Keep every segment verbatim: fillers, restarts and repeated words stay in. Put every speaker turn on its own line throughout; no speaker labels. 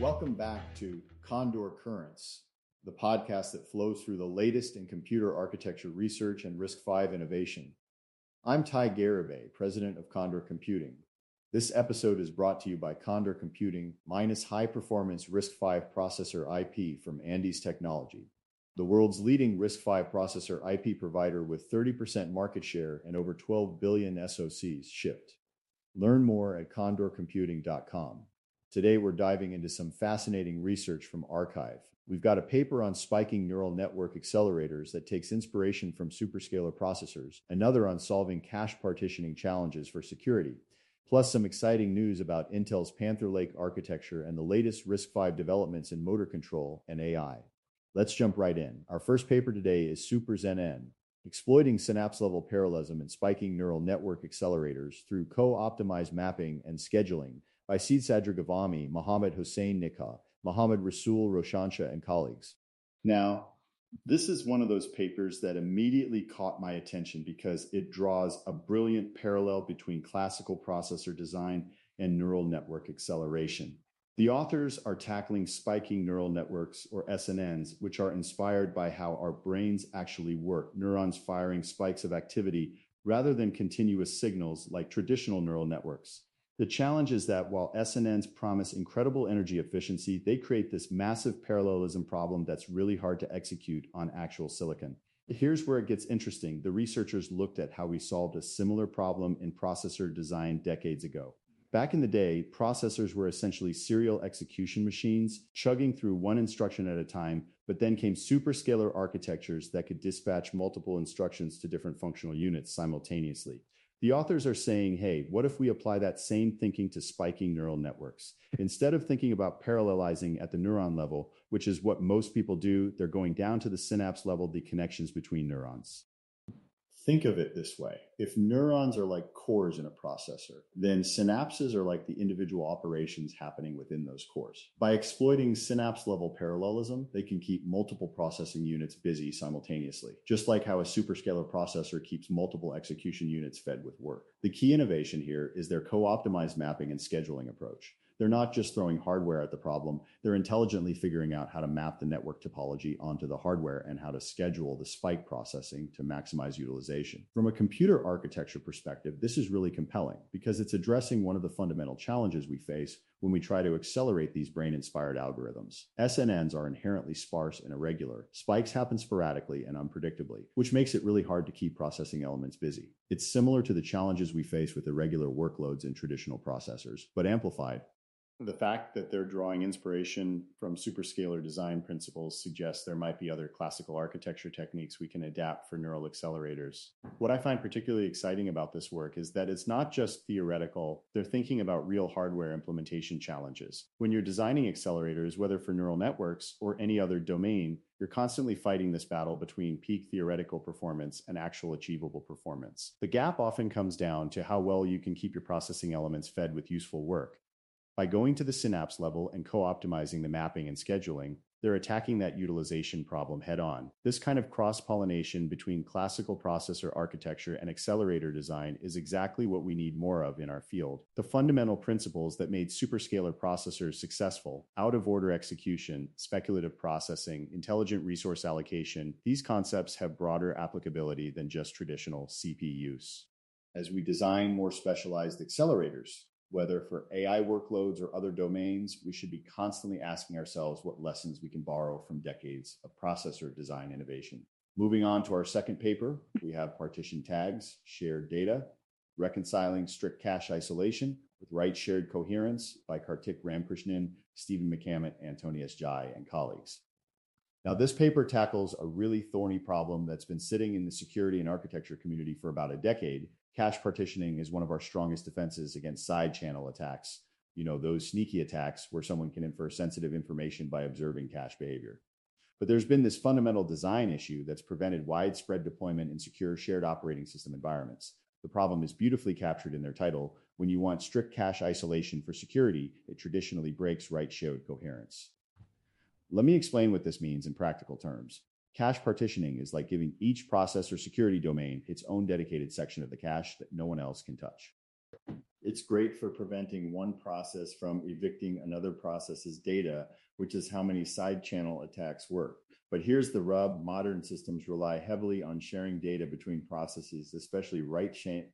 Welcome back to Condor Currents, the podcast that flows through the latest in computer architecture research and RISC-V innovation. I'm Ty Garibay, president of Condor Computing. This episode is brought to you by Condor Computing minus high-performance RISC-V processor I P from Andes Technology, the world's leading RISC-V processor I P provider with thirty percent market share and over twelve billion S O Cs shipped. Learn more at condor computing dot com. Today, we're diving into some fascinating research from arXiv. We've got a paper on spiking neural network accelerators that takes inspiration from superscalar processors, another on solving cache partitioning challenges for security, plus some exciting news about Intel's Panther Lake architecture and the latest RISC-V developments in motor control and A I. Let's jump right in. Our first paper today is SuperZNN, exploiting synapse-level parallelism and spiking neural network accelerators through co-optimized mapping and scheduling by Seed Sadra Ghavami, Mohammad Hossein Nikah, Mohammad Rasul Roshansha, and colleagues. Now, this is one of those papers that immediately caught my attention because it draws a brilliant parallel between classical processor design and neural network acceleration. The authors are tackling spiking neural networks, or S N Ns, which are inspired by how our brains actually work, neurons firing spikes of activity rather than continuous signals like traditional neural networks. The challenge is that while S N Ns promise incredible energy efficiency, they create this massive parallelism problem that's really hard to execute on actual silicon. Here's where it gets interesting. The researchers looked at how we solved a similar problem in processor design decades ago. Back in the day, processors were essentially serial execution machines, chugging through one instruction at a time, but then came superscalar architectures that could dispatch multiple instructions to different functional units simultaneously. The authors are saying, hey, what if we apply that same thinking to spiking neural networks? Instead of thinking about parallelizing at the neuron level, which is what most people do, they're going down to the synapse level, the connections between neurons. Think of it this way. If neurons are like cores in a processor, then synapses are like the individual operations happening within those cores. By exploiting synapse-level parallelism, they can keep multiple processing units busy simultaneously, just like how a superscalar processor keeps multiple execution units fed with work. The key innovation here is their co-optimized mapping and scheduling approach. They're not just throwing hardware at the problem, they're intelligently figuring out how to map the network topology onto the hardware and how to schedule the spike processing to maximize utilization. From a computer architecture perspective, this is really compelling because it's addressing one of the fundamental challenges we face when we try to accelerate these brain-inspired algorithms. S N Ns are inherently sparse and irregular. Spikes happen sporadically and unpredictably, which makes it really hard to keep processing elements busy. It's similar to the challenges we face with irregular workloads in traditional processors, but amplified. The fact that they're drawing inspiration from superscalar design principles suggests there might be other classical architecture techniques we can adapt for neural accelerators. What I find particularly exciting about this work is that it's not just theoretical, they're thinking about real hardware implementation challenges. When you're designing accelerators, whether for neural networks or any other domain, you're constantly fighting this battle between peak theoretical performance and actual achievable performance. The gap often comes down to how well you can keep your processing elements fed with useful work. By going to the synapse level and co-optimizing the mapping and scheduling, they're attacking that utilization problem head-on. This kind of cross-pollination between classical processor architecture and accelerator design is exactly what we need more of in our field. The fundamental principles that made superscalar processors successful, out-of-order execution, speculative processing, intelligent resource allocation, these concepts have broader applicability than just traditional C P U use. As we design more specialized accelerators, whether for A I workloads or other domains, we should be constantly asking ourselves what lessons we can borrow from decades of processor design innovation. Moving on to our second paper, we have partition tags, shared data, reconciling strict cache isolation with right shared coherence by Kartik Ramkrishnan, Stephen McCammett, Antonius Jai, and colleagues. Now, this paper tackles a really thorny problem that's been sitting in the security and architecture community for about a decade. Cache partitioning is one of our strongest defenses against side channel attacks. You know, those sneaky attacks where someone can infer sensitive information by observing cache behavior. But there's been this fundamental design issue that's prevented widespread deployment in secure shared operating system environments. The problem is beautifully captured in their title. When you want strict cache isolation for security, it traditionally breaks right shared coherence. Let me explain what this means in practical terms. Cache partitioning is like giving each processor security domain its own dedicated section of the cache that no one else can touch. It's great for preventing one process from evicting another process's data, which is how many side channel attacks work. But here's the rub: modern systems rely heavily on sharing data between processes, especially right chain.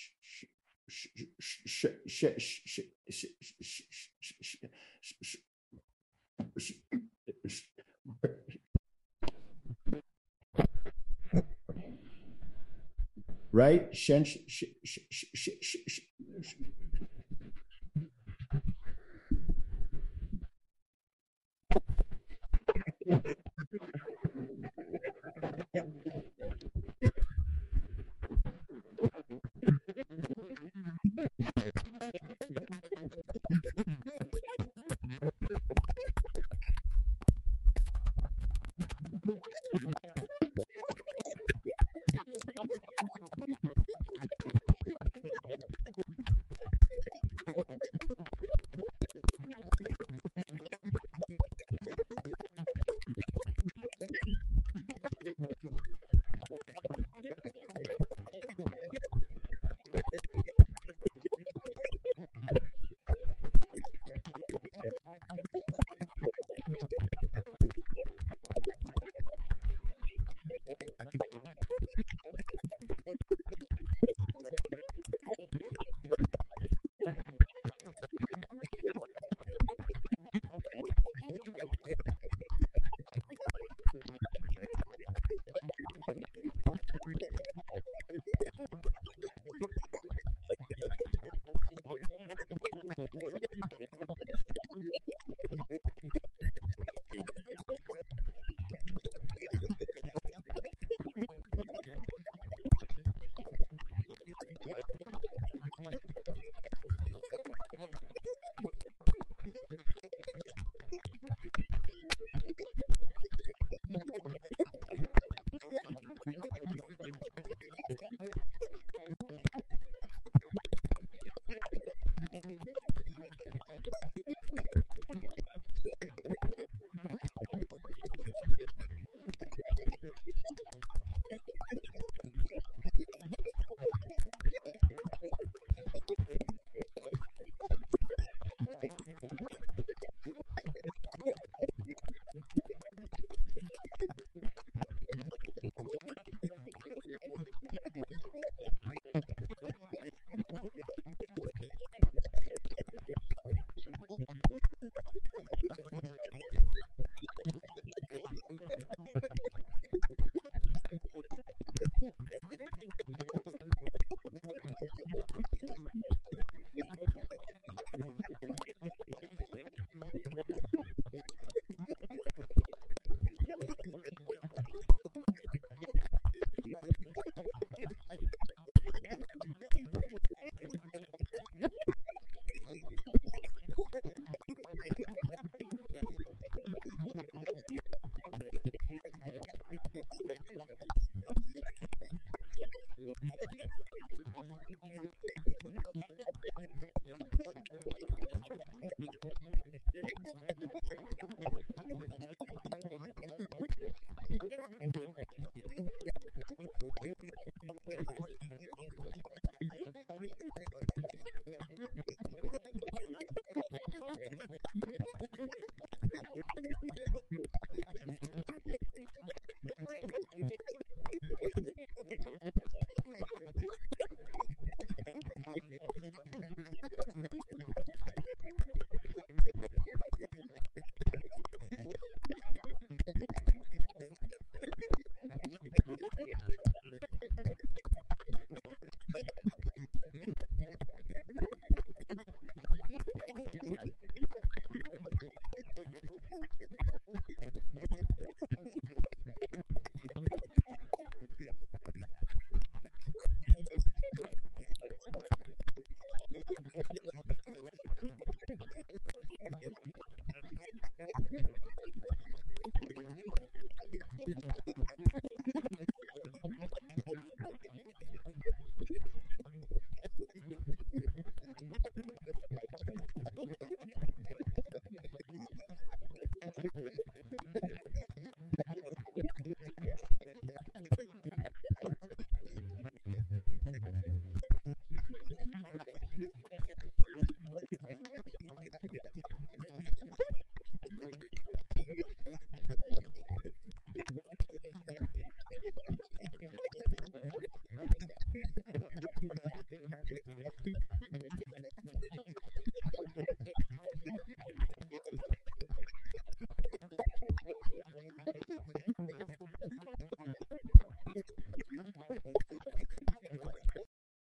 Right?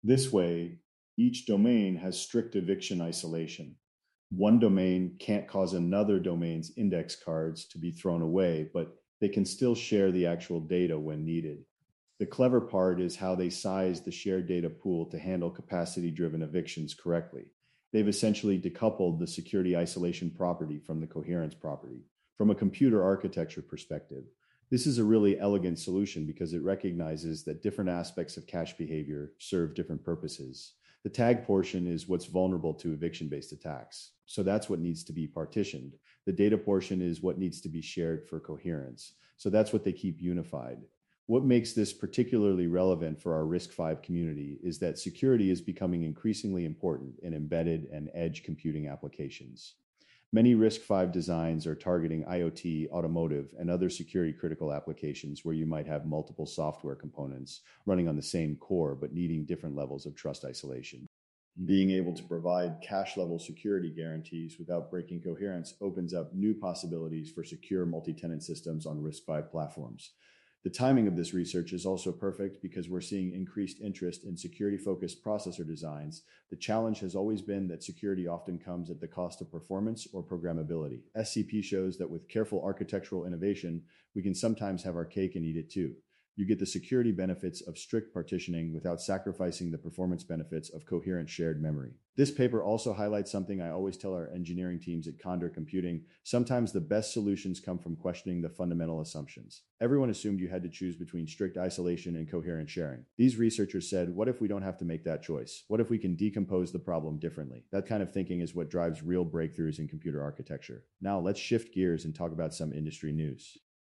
This way, each domain has strict eviction isolation. One domain can't cause another domain's index cards to be thrown away, but they can still share the actual data when needed. The clever part is how they size the shared data pool to handle capacity-driven evictions correctly. They've essentially decoupled the security isolation property from the coherence property. From a computer architecture perspective, this is a really elegant solution because it recognizes that different aspects of cache behavior serve different purposes. The tag portion is what's vulnerable to eviction-based attacks, so that's what needs to be partitioned. The data portion is what needs to be shared for coherence, so that's what they keep unified. What makes this particularly relevant for our RISC-V community is that security is becoming increasingly important in embedded and edge computing applications. Many RISC-V designs are targeting IoT, automotive, and other security-critical applications where you might have multiple software components running on the same core but needing different levels of trust isolation. Being able to provide cache-level security guarantees without breaking coherence opens up new possibilities for secure multi-tenant systems on RISC-V platforms. The timing of this research is also perfect because we're seeing increased interest in security-focused processor designs. The challenge has always been that security often comes at the cost of performance or programmability. S C P shows that with careful architectural innovation, we can sometimes have our cake and eat it too. You get the security benefits of strict partitioning without sacrificing the performance benefits of coherent shared memory. This paper also highlights something I always tell our engineering teams at Condor Computing. Sometimes the best solutions come from questioning the fundamental assumptions. Everyone assumed you had to choose between strict isolation and coherent sharing. These researchers said, what if we don't have to make that choice? What if we can decompose the problem differently? That kind of thinking is what drives real breakthroughs in computer architecture. Now let's shift gears and talk about some industry news.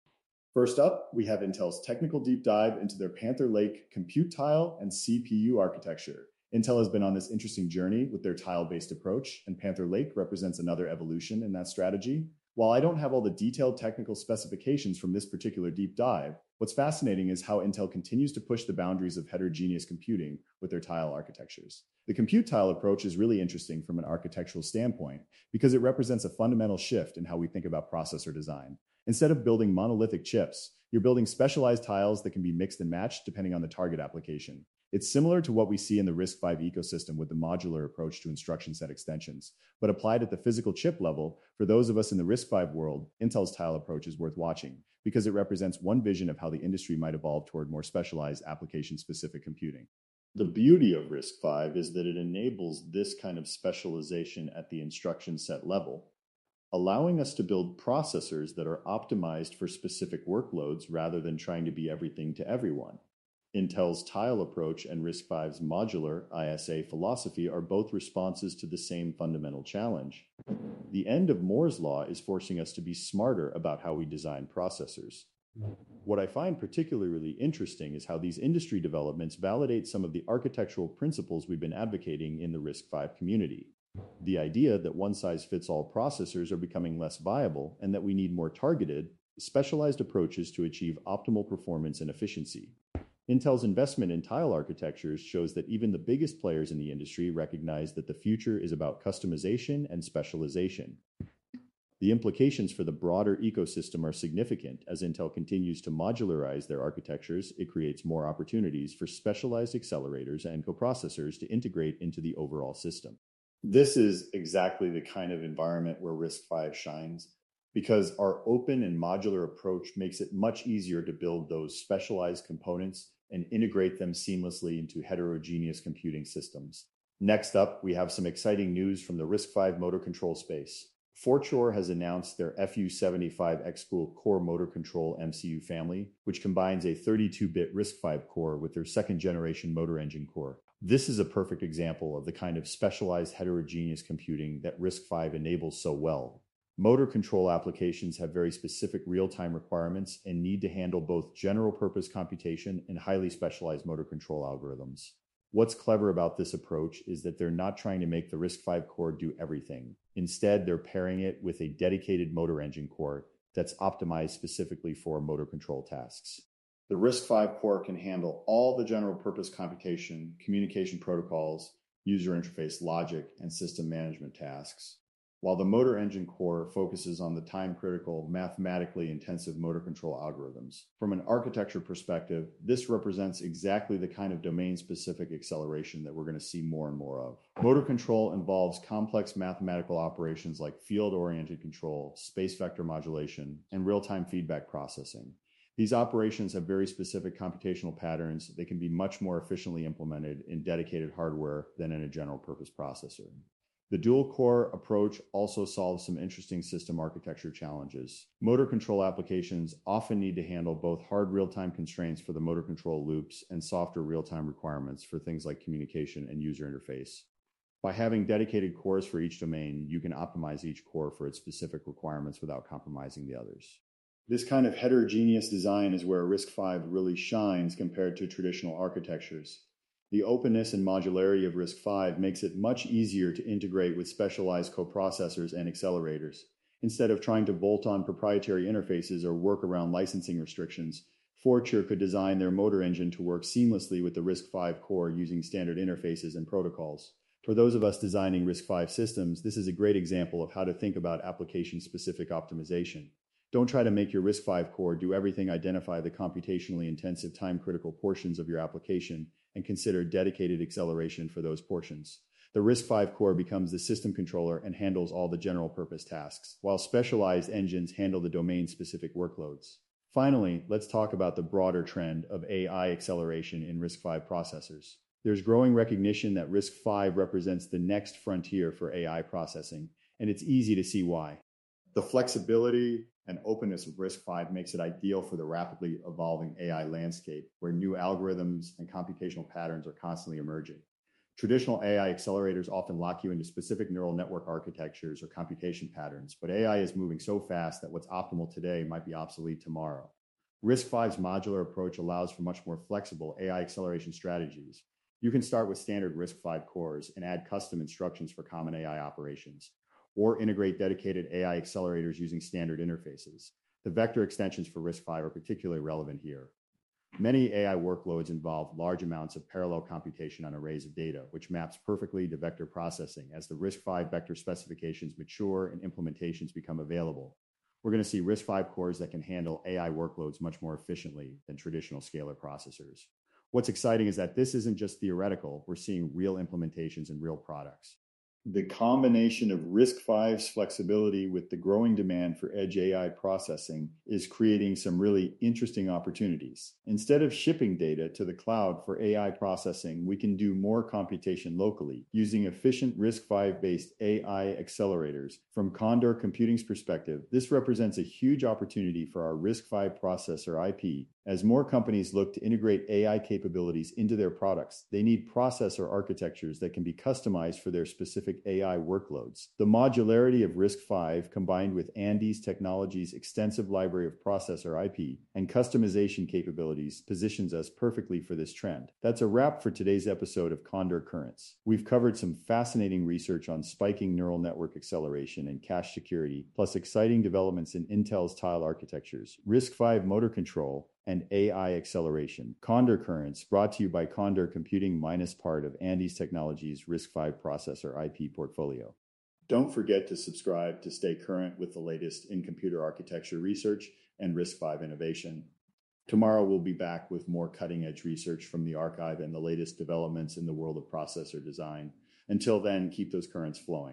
First up, we have Intel's technical deep dive into their Panther Lake compute tile and C P U architecture. Intel has been on this interesting journey with their tile-based approach, and Panther Lake represents another evolution in that strategy. While I don't have all the detailed technical specifications from this particular deep dive, what's fascinating is how Intel continues to push the boundaries of heterogeneous computing with their tile architectures. The compute tile approach is really interesting from an architectural standpoint because it represents a fundamental shift in how we think about processor design. Instead of building monolithic chips, you're building specialized tiles that can be mixed and matched depending on the target application. It's similar to what we see in the RISC-V ecosystem with the modular approach to instruction set extensions, but applied at the physical chip level. For those of us in the RISC-V world, Intel's tile approach is worth watching because it represents one vision of how the industry might evolve toward more specialized application-specific computing. The beauty of RISC-V is that it enables this kind of specialization at the instruction set level, allowing us to build processors that are optimized for specific workloads rather than trying to be everything to everyone. Intel's tile approach and RISC-V's modular I S A philosophy are both responses to the same fundamental challenge. The end of Moore's law is forcing us to be smarter about how we design processors. What I find particularly interesting is how these industry developments validate some of the architectural principles we've been advocating in the RISC-V community. The idea that one-size-fits-all processors are becoming less viable and that we need more targeted, specialized approaches to achieve optimal performance and efficiency. Intel's investment in tile architectures shows that even the biggest players in the industry recognize that the future is about customization and specialization. The implications for the broader ecosystem are significant. As Intel continues to modularize their architectures, it creates more opportunities for specialized accelerators and coprocessors to integrate into the overall system. This is exactly the kind of environment where RISC-V shines, because our open and modular approach makes it much easier to build those specialized components and integrate them seamlessly into heterogeneous computing systems. Next up, we have some exciting news from the RISC-V motor control space. Fortune has announced their F U seventy-five X School Core Motor Control M C U family, which combines a thirty-two bit RISC-V core with their second generation motor engine core. This is a perfect example of the kind of specialized heterogeneous computing that RISC-V enables so well. Motor control applications have very specific real-time requirements and need to handle both general-purpose computation and highly specialized motor control algorithms. What's clever about this approach is that they're not trying to make the RISC-V core do everything. Instead, they're pairing it with a dedicated motor engine core that's optimized specifically for motor control tasks. The RISC-V core can handle all the general-purpose computation, communication protocols, user interface logic, and system management tasks. while the motor engine core focuses on the time-critical, mathematically intensive motor control algorithms. From an architecture perspective, this represents exactly the kind of domain-specific acceleration that we're going to see more and more of. Motor control involves complex mathematical operations like field-oriented control, space vector modulation, and real-time feedback processing. These operations have very specific computational patterns that can be much more efficiently implemented in dedicated hardware than in a general-purpose processor. The dual-core approach also solves some interesting system architecture challenges. Motor control applications often need to handle both hard real-time constraints for the motor control loops and softer real-time requirements for things like communication and user interface. By having dedicated cores for each domain, you can optimize each core for its specific requirements without compromising the others. This kind of heterogeneous design is where RISC-V really shines compared to traditional architectures. The openness and modularity of RISC-V makes it much easier to integrate with specialized coprocessors and accelerators. Instead of trying to bolt on proprietary interfaces or work around licensing restrictions, Fortune could design their motor engine to work seamlessly with the RISC-V core using standard interfaces and protocols. For those of us designing RISC-V systems, this is a great example of how to think about application-specific optimization. Don't try to make your RISC-V core do everything, identify the computationally intensive time-critical portions of your application, and consider dedicated acceleration for those portions. The RISC-V core becomes the system controller and handles all the general-purpose tasks, while specialized engines handle the domain-specific workloads. Finally, let's talk about the broader trend of A I acceleration in RISC-V processors. There's growing recognition that RISC-V represents the next frontier for A I processing, and it's easy to see why. The flexibility and openness of RISC-V makes it ideal for the rapidly evolving A I landscape, where new algorithms and computational patterns are constantly emerging. Traditional A I accelerators often lock you into specific neural network architectures or computation patterns, but A I is moving so fast that what's optimal today might be obsolete tomorrow. RISC-V's modular approach allows for much more flexible A I acceleration strategies. You can start with standard RISC-V cores and add custom instructions for common A I operations, or integrate dedicated A I accelerators using standard interfaces. The vector extensions for RISC-V are particularly relevant here. Many A I workloads involve large amounts of parallel computation on arrays of data, which maps perfectly to vector processing as the RISC-V vector specifications mature and implementations become available. We're going to see RISC-V cores that can handle A I workloads much more efficiently than traditional scalar processors. What's exciting is that this isn't just theoretical. We're seeing real implementations in real products. The combination of RISC-V's flexibility with the growing demand for edge A I processing is creating some really interesting opportunities. Instead of shipping data to the cloud for A I processing, we can do more computation locally using efficient RISC-V-based A I accelerators. From Condor Computing's perspective, this represents a huge opportunity for our RISC-V processor I P. As more companies look to integrate A I capabilities into their products, they need processor architectures that can be customized for their specific A I workloads. The modularity of RISC-V combined with Andes Technologies' extensive library of processor I P and customization capabilities positions us perfectly for this trend. That's a wrap for today's episode of Condor Currents. We've covered some fascinating research on spiking neural network acceleration and cache security, plus exciting developments in Intel's tile architectures, RISC-V motor control, and A I acceleration. Condor Currents, brought to you by Condor Computing minus part of Andes Technologies' RISC-V processor I P portfolio. Don't forget to subscribe to stay current with the latest in computer architecture research and RISC-V innovation. Tomorrow we'll be back with more cutting-edge research from the archive and the latest developments in the world of processor design. Until then, keep those currents flowing.